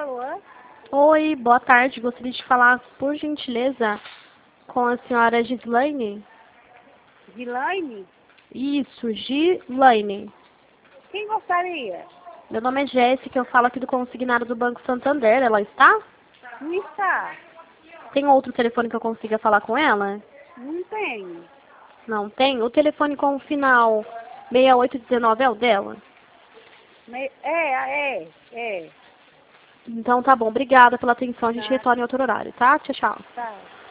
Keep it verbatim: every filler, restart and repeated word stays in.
Alô? Oi, boa tarde. Gostaria de falar, por gentileza, com a senhora Gislaine. Gilaine? Isso, Gislaine. Quem gostaria? Meu nome é Jéssica, eu falo aqui do consignado do Banco Santander. Ela está? Não está. Tem outro telefone que eu consiga falar com ela? Não tenho. Não tem? O telefone com o final seis oito um nove é o dela? Me- É, é, é. Então tá bom, obrigada pela atenção. A gente Tá, retorna em outro horário, tá? Tchau, tchau. tá.